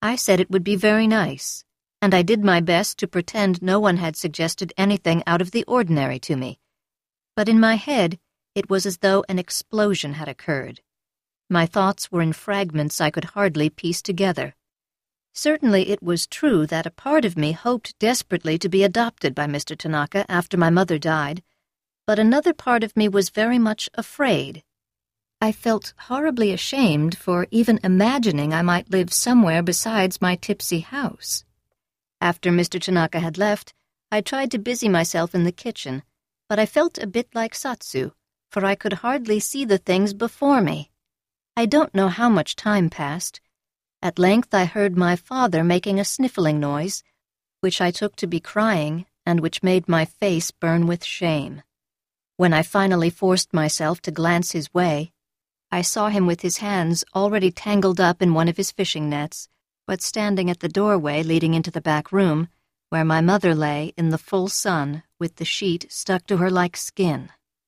I said it would be very nice, and I did my best to pretend no one had suggested anything out of the ordinary to me. But in my head, it was as though an explosion had occurred. My thoughts were in fragments I could hardly piece together. Certainly it was true that a part of me hoped desperately to be adopted by Mr. Tanaka after my mother died, but another part of me was very much afraid. I felt horribly ashamed for even imagining I might live somewhere besides my tipsy house. After Mr. Tanaka had left, I tried to busy myself in the kitchen, but I felt a bit like Satsu, for I could hardly see the things before me. I don't know how much time passed. At length I heard my father making a sniffling noise, which I took to be crying and which made my face burn with shame. When I finally forced myself to glance his way, I saw him with his hands already tangled up in one of his fishing nets, but standing at the doorway leading into the back room, where my mother lay in the full sun with the sheet stuck to her like skin.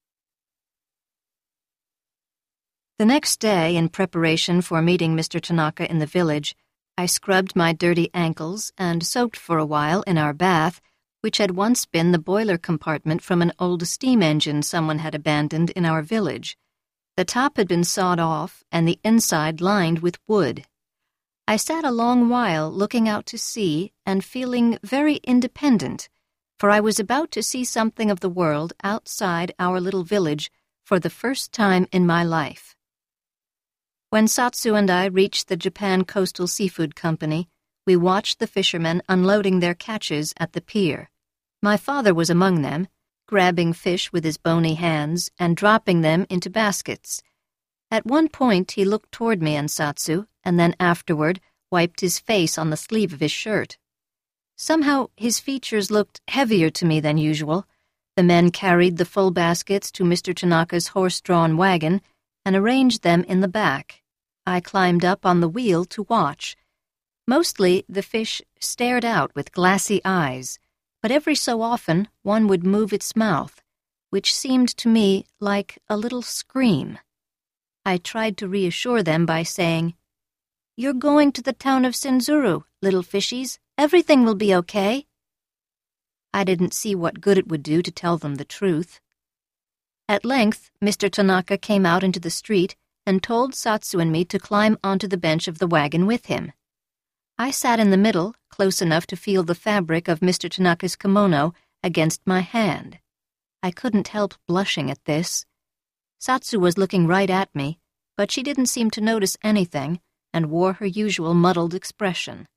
The next day, in preparation for meeting Mr. Tanaka in the village, I scrubbed my dirty ankles and soaked for a while in our bath, which had once been the boiler compartment from an old steam engine someone had abandoned in our village. The top had been sawed off and the inside lined with wood. I sat a long while looking out to sea and feeling very independent, for I was about to see something of the world outside our little village for the first time in my life. When Satsu and I reached the Japan Coastal Seafood Company, we watched the fishermen unloading their catches at the pier. My father was among them, grabbing fish with his bony hands and dropping them into baskets. At one point he looked toward me and Satsu, and then afterward wiped his face on the sleeve of his shirt. Somehow his features looked heavier to me than usual. The men carried the full baskets to Mr. Tanaka's horse-drawn wagon and arranged them in the back. I climbed up on the wheel to watch. Mostly the fish stared out with glassy eyes, but every so often one would move its mouth, which seemed to me like a little scream. I tried to reassure them by saying, "You're going to the town of Senzuru, little fishies. Everything will be okay." I didn't see what good it would do to tell them the truth. At length, Mr. Tanaka came out into the street and told Satsu and me to climb onto the bench of the wagon with him. I sat in the middle, close enough to feel the fabric of Mr. Tanaka's kimono against my hand. I couldn't help blushing at this. Satsu was looking right at me, but she didn't seem to notice anything and wore her usual muddled expression.